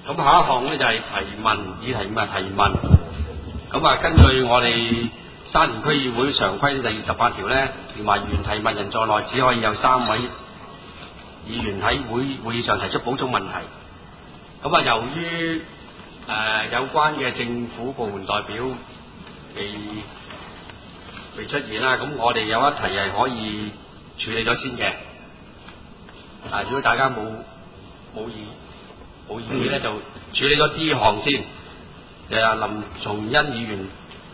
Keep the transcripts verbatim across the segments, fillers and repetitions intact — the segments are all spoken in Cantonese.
咁下一項咧就係提問，議題咁啊提問。咁啊，根據我哋沙田區議會常規第二十八條咧，連埋原提問人在內，只可以有三位議員喺會會議上提出補充問題。咁啊，由於誒、呃、有關嘅政府部門代表未未出現啦，咁我哋有一題係可以處理咗先嘅。啊，如果大家冇冇意冇意見咧，就處理咗 D 項先。誒，林松恩議員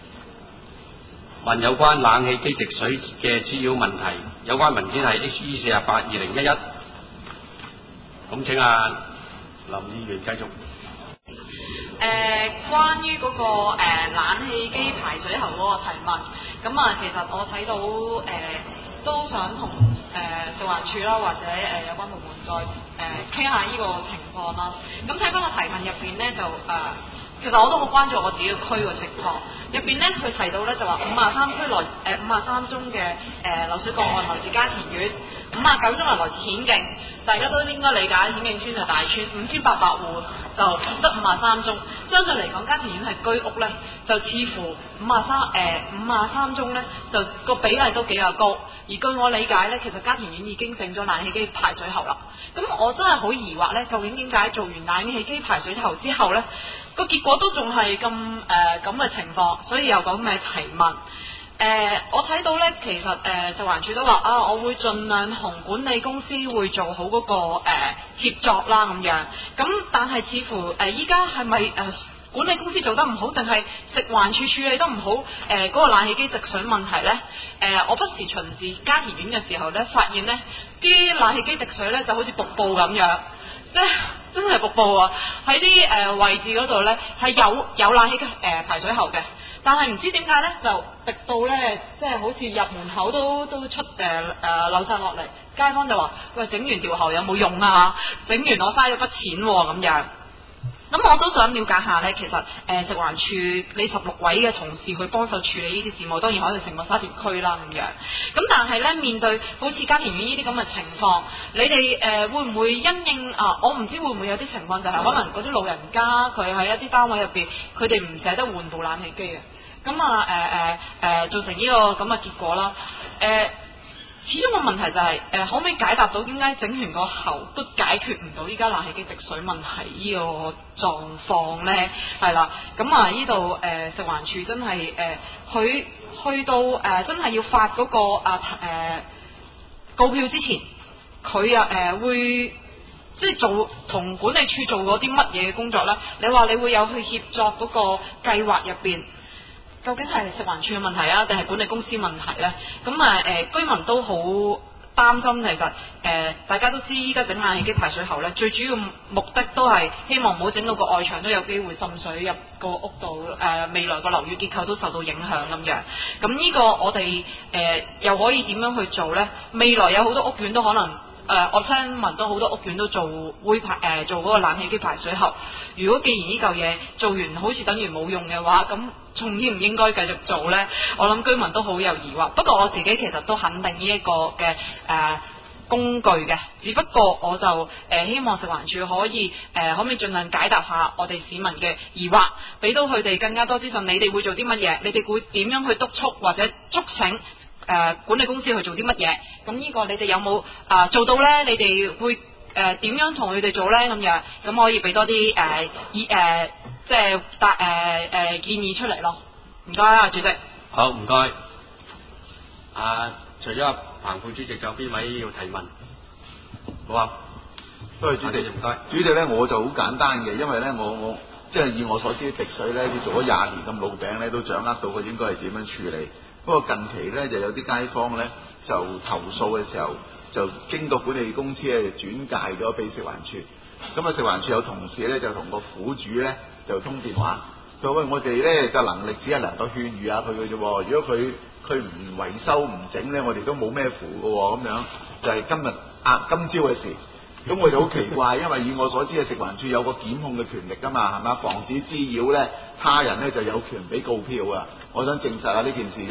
問有關冷氣機滴水嘅滋擾問題，有關文件係 H E 四八二零一一。咁請阿林議員繼續。 誒、呃，關於嗰、那個、呃、冷氣機排水喉嗰個提問，咁啊，其實我睇到誒、呃、都想同誒食環署啦，或者誒、呃、有關部門再誒傾、呃、下呢個情況啦。咁睇翻個提問入邊咧，就誒、呃、其實我都好關注我自己個區個情況。入邊咧，佢提到咧就話五啊三區來誒五啊三宗嘅誒漏水個案來自家田苑，五啊九宗係來自顯徑。大家都應該理解顯徑村就大村，五千八百戶就得五啊三宗。相對嚟講，家田苑係居屋咧，就似乎五啊三誒五啊三宗咧，就個比例都比較高。而據我理解咧，其實家田苑已經整咗冷氣機排水喉啦。咁我真係好疑惑咧，究竟點解做完冷氣機排水喉之後咧，個結果都仲係咁誒咁嘅情況，所以有咁嘅提問。誒、呃，我睇到咧，其實誒食環署都話啊，我會盡量同管理公司會做好嗰、那個誒、呃、協作啦咁樣。咁但係似乎誒依家係咪誒管理公司做得唔好，定係食環署處理得唔好？誒、呃、嗰、那個冷氣機滴水問題咧？誒、呃，我不時巡視家田苑嘅時候咧，發現咧啲冷氣機滴水咧就好似瀑布咁樣，即係真係瀑布啊！喺啲誒位置嗰度咧係有有冷氣嘅誒、呃、排水喉嘅。但係唔知點解咧，就滴到咧，即係好似入門口都都出誒誒漏晒落嚟。街坊就話：喂，整完條喉有冇用啊？整完我嘥咗筆錢喎、啊、咁樣。咁我都想了解下咧，其實誒、呃、食環署你十六位嘅同事去幫手處理呢啲事務，當然可能成個沙田區啦咁樣。咁但係咧，面對好似家田苑呢啲咁嘅情況，你哋誒、呃、會唔會因應啊？我唔知會唔會有啲情況就係可能嗰啲老人家佢喺一啲單位入邊，佢哋唔捨得換部冷氣機嘅。咁啊誒誒誒造成呢、這個咁嘅結果啦。誒、呃，始終個問題就係、是、誒、呃、可唔可以解答到點解整完個喉都解決唔到依家冷氣機滴水問題呢個狀況咧？係啦，咁啊呢度誒食環署真係誒佢去到誒、呃、真係要發嗰、那個啊誒、呃、告票之前，佢啊誒會即係做同管理處做嗰啲乜嘢嘅工作咧？你話你會有去協作嗰個計劃入邊？究竟係食環署嘅問題啊，定係管理公司問題呢？咁啊誒，居民都好擔心，其實誒、呃、大家都知依家整冷氣機排水喉呢，最主要目的都係希望唔好整到個外牆都有機會滲水入個屋度，誒、呃、未來個樓宇結構都受到影響咁樣。咁呢個我哋誒、呃、又可以點樣去做呢？未來有好多屋苑都可能。誒、呃，我聽聞到好多屋苑都做會排誒、呃、做嗰個冷氣機排水喉。如果既然呢嚿嘢做完好似等於冇用嘅話，咁仲應唔應該繼續做呢？我諗居民都好有疑惑。不過我自己其實都肯定呢一個嘅誒、呃、工具嘅，只不過我就誒、呃、希望食環署可以誒、呃、可唔可以盡量解答下我哋市民嘅疑惑，俾到佢哋更加多資訊。你哋會做啲乜嘢？你哋會點樣去督促或者促請？誒、呃、管理公司去做啲乜嘢？咁呢個你哋有冇啊、呃、做到呢？你哋會誒點、呃、樣同佢哋做呢？咁樣咁可以俾多啲誒意誒即係答誒誒建議出嚟咯。唔該啊，主席。 好，唔該。啊，除咗阿彭副主席，仲有邊位要提問？好啊。 多謝主席， 唔該。 主席咧，我就好簡單嘅，因為咧，我我即係以我所知，滴水咧，你做咗廿年咁老餅咧，都掌握到佢應該係點樣處理。不過近期咧就有啲街坊咧就投訴嘅時候，就經過管理公司咧轉介咗俾食環署。咁啊食環署有同事咧就同個苦主咧就通電話，佢話喂，我哋咧嘅能力只係能夠勸喻下佢嘅啫，如果佢佢唔維修唔整咧，我哋都冇咩符嘅喎，咁樣就係、是、今日啊今朝嘅事。咁我就好奇怪，因為以我所知嘅食環署有個檢控嘅權力㗎嘛，係嘛？防止滋擾咧他人咧就有權俾告票啊！我想證實下呢件事啫。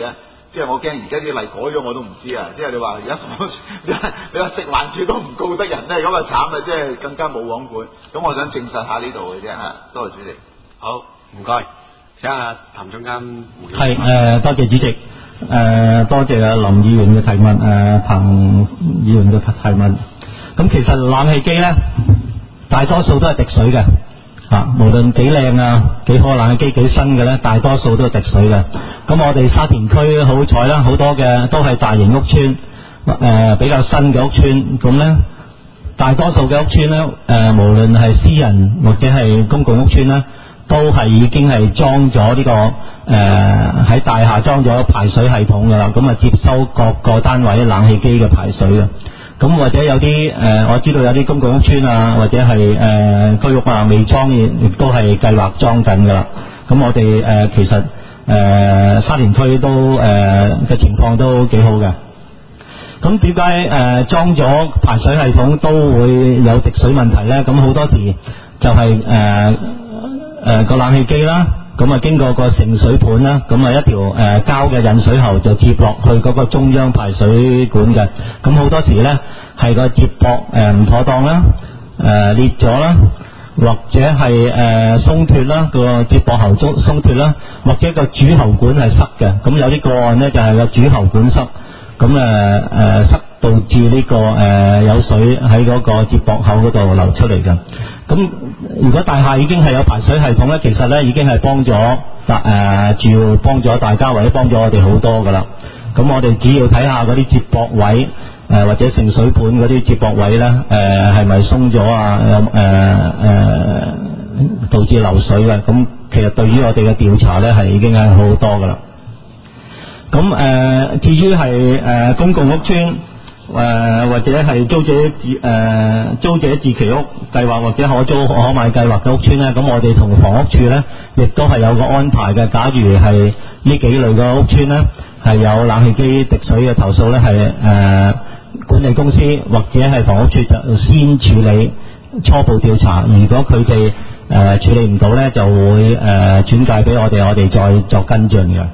即係我驚而家啲例改咗我都唔知啊！即係你話而家你話食環署都唔告得人咧，咁啊慘啊！即係更加冇網管。咁我想證實下呢度嘅啫嚇，多謝主席。 好，唔該，請阿譚總監回應。 係誒、呃，多謝主席。誒、呃，多謝阿林議員嘅提問，誒、呃，彭議員嘅提問。咁其實冷氣機咧，大多數都係滴水嘅。啊，無論幾靚啊，幾好冷氣機幾新嘅咧，大多數都係滴水嘅。咁我哋沙田區好彩啦，好多嘅都係大型屋邨，誒、呃、比較新嘅屋邨，咁咧大多數嘅屋邨咧，誒、呃、無論係私人或者係公共屋邨咧，都係已經係裝咗呢個誒喺、呃、大廈裝咗排水系統㗎啦，咁啊接收各個單位冷氣機嘅排水嘅。咁或者有啲誒、呃，我知道有啲公共屋邨啊，或者係誒、呃、居屋啊，未裝亦亦都係計劃裝緊㗎啦。咁我哋誒、呃、其實誒、呃、沙田區都誒嘅、呃、情況都幾好嘅。咁點解誒裝咗排水系統都會有滴水問題咧？咁好多時就係誒誒個冷氣機啦。咁啊，經過個盛水盤啦，咁啊一條誒、呃、膠嘅引水喉就接落去嗰個中央排水管嘅。咁好多時咧係個接駁誒唔妥當啦，誒、呃、裂咗啦，或者係誒鬆脱啦，個接駁喉鬆鬆脱啦，或者個主喉管係塞嘅。咁有啲個案咧就係、是、個主喉管塞，咁誒誒塞導致呢、這個誒、呃、有水喺嗰個接駁口嗰度流出嚟嘅。咁如果大廈已經係有排水系統咧，其實咧已經係幫咗大誒住戶，幫咗大家或者幫咗我哋好多噶啦。咁我哋只要睇下嗰啲接駁位誒、呃、或者盛水盤嗰啲接駁位咧誒係咪鬆咗啊？誒誒、呃、導致流水嘅。咁其實對於我哋嘅調查咧係已經係好多噶啦。咁誒、呃、至於係誒公共屋邨。誒、呃、或者係租者自誒租者自其屋計劃或者可租可買計劃嘅屋邨咧，咁我哋同房屋處咧亦都係有個安排嘅。假如係呢幾類嘅屋邨咧係有冷氣機滴水嘅投訴咧，係誒管理公司或者係房屋處就先處理初步調查。如果佢哋誒處理唔到咧，就會誒、呃、轉介俾我哋，我哋再作跟進嘅。誒、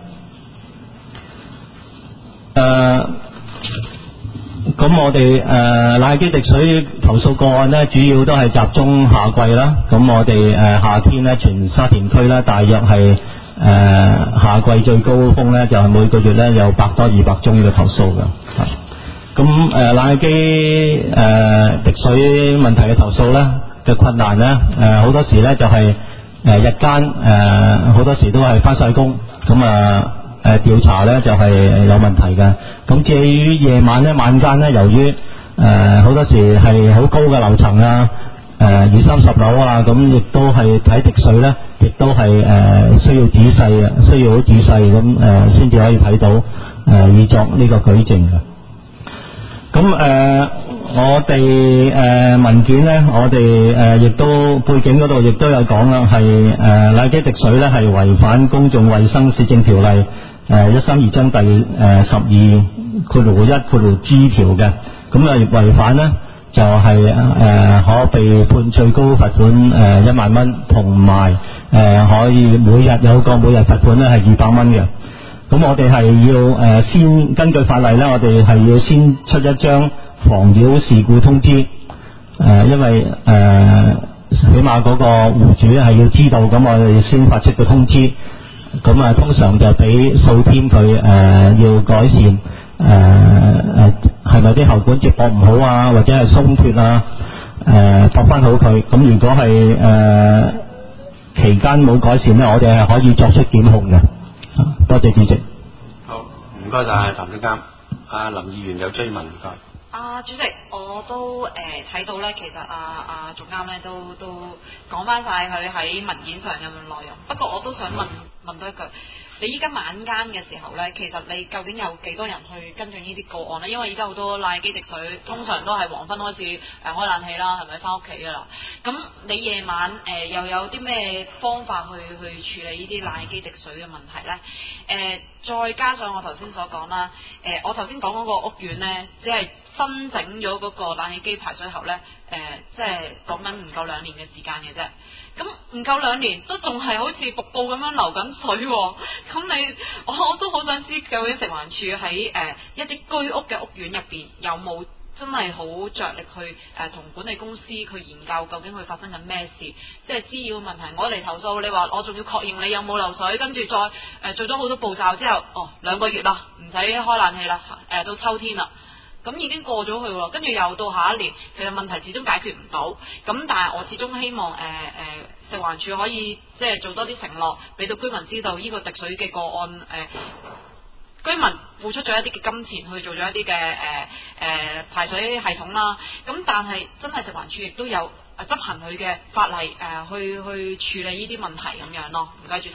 呃。咁我哋誒冷氣機滴水投訴個案咧，主要都係集中夏季啦。咁我哋誒、呃、夏天咧，全沙田區咧，大約係誒、呃、夏季最高峰咧，就係、是、每個月咧有百多二百宗嘅投訴嘅。咁誒、呃、冷氣機誒、呃、滴水問題嘅投訴咧嘅困難咧，誒、呃、好多時咧就係、是、誒、呃、日間誒好多時都係返晒工，咁啊。誒、呃、調查咧就係、是、有問題嘅。咁至於夜晚咧，晚間咧，由於誒好多時係好高嘅樓層啊，誒二三十樓啊，咁亦都係睇滴水咧，亦都係誒、呃、需要仔細嘅，需要好仔細咁誒先至可以睇到誒、呃、以作呢個舉證嘅。咁誒、呃、我哋誒、呃、文件咧，我哋誒亦都背景嗰度亦都有講啦，係誒冷氣機滴水咧係違反公眾衛生市政條例。誒一三二章第誒十二括弧一括弧 G 條嘅，咁啊違反呢就係、是、誒、呃、可被判最高罰款誒一萬蚊，同埋誒可以每日有個每日罰款咧係二百蚊嘅。咁我哋係要誒、呃、先根據法例咧，我哋係要先出一張妨擾事故通知，誒、呃、因為誒、呃、起碼嗰個戶主係要知道，咁我哋先發出個通知。咁啊，通常就俾數天佢誒、呃、要改善，誒誒係咪啲喉管接駁唔好啊，或者係鬆脱啊，誒駁翻好佢。咁如果係誒、呃、期間冇改善咧，我哋係可以作出檢控嘅。多謝主席。 好，唔該晒譚總監。阿林議員有追問，唔該。 啊，主席，我都誒睇、呃、到咧，其實啊啊總監咧都都講翻晒佢喺文件上嘅內容。不過我都想問問多一句，你依家晚間嘅時候咧，其實你究竟有幾多人去跟進呢啲個案咧？因為依家好多冷氣機滴水，通常都係黃昏開始誒、呃、開冷氣啦，係咪翻屋企噶啦？咁你夜晚誒、呃、又有啲咩方法去去處理呢啲冷氣機滴水嘅問題咧？誒、呃，再加上我頭先所講啦，誒、呃、我頭先講嗰個屋苑咧，只係新整咗嗰個冷氣機排水喉呢，誒、呃，即係講緊唔夠兩年嘅時間嘅啫。咁唔夠兩年都仲係好似瀑布咁樣流緊水喎、哦。咁你我我都好想知究竟食環署喺誒、呃、一啲居屋嘅屋苑入邊有冇真係好着力去誒同、呃、管理公司去研究究竟佢發生緊咩事，即係滋擾問題。我嚟投訴，你話我仲要確認你有冇漏水，跟住再誒、呃、做咗好多步驟之後，哦兩個月啦，唔使開冷氣啦，誒、呃、到秋天啦。咁已經過咗去喎，跟住又到下一年，其實問題始終解決唔到。咁但係我始終希望誒誒、呃呃、食環署可以即係做多啲承諾，俾到居民知道呢個滴水嘅個案誒、呃，居民付出咗一啲嘅金錢去做咗一啲嘅誒誒排水系統啦。咁但係真係食環署亦都有誒執行佢嘅法例誒、呃，去去處理呢啲問題咁樣咯。唔該，主席。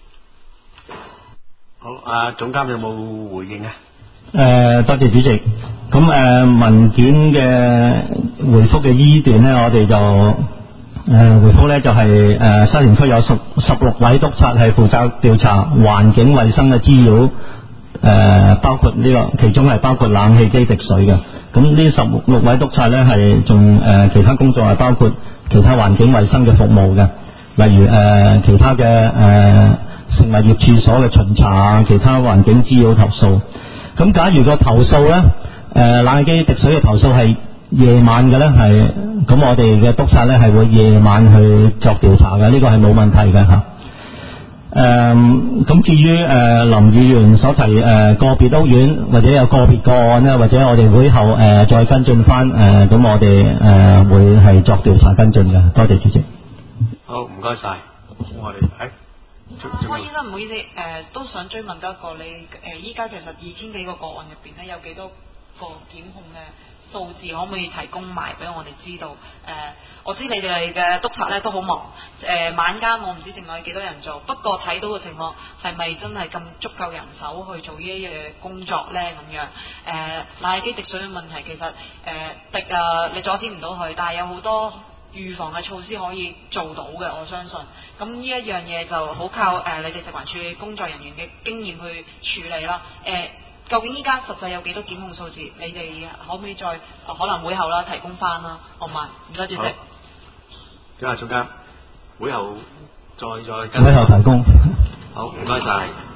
好，啊總監有冇回應啊？ 誒、呃，多謝主席。咁誒、呃、文件嘅回覆嘅依段呢，我哋就誒、呃、回覆呢就係、是、誒、呃、沙田區有十十六位督察係負責調查環境衛生嘅滋擾，誒、呃、包括呢、這個其中係包括冷氣機滴水嘅。咁呢十六位督察呢係仲誒其他工作係包括其他環境衛生嘅服務嘅，例如誒、呃、其他嘅誒、呃、食物業處所嘅巡查啊，其他環境滋擾投訴。咁假如個投訴呢，誒、呃、冷氣機滴水嘅投訴係夜晚嘅呢，係咁我哋嘅督察呢係會夜晚去作調查嘅，呢、這個係冇問題嘅嚇。誒、呃、咁至於誒、呃、林議員所提誒、呃、個別屋苑或者有個別個案呢，或者我哋會後誒、呃、再跟進翻誒，咁、呃、我哋誒、呃、會係作調查跟進嘅。多謝主席。 好，唔該晒。我哋誒。 柯醫生唔好意思，誒、呃、都想追問多一個，你誒依家其實二千幾個個案入邊咧，有幾多個檢控嘅數字可唔可以提供埋俾我哋知道？誒、呃，我知你哋嘅督察咧都好忙，誒、呃、晚間我唔知剩落幾多人做，不過睇到嘅情況係咪真係咁足夠人手去做呢一樣工作咧？咁樣誒冷氣機滴水嘅問題其實誒、呃、滴啊，你阻止唔到佢，但係有好多預防嘅措施可以做到嘅，我相信。咁呢一樣嘢就好靠誒、呃、你哋食環署工作人員嘅經驗去處理啦。誒、呃，究竟依家實際有幾多檢控數字？你哋可唔可以再、呃、可能會後啦提供翻啦？好嘛？唔該，主席。 咁啊，總監，會後再再跟。 會後提供。 好，唔該晒。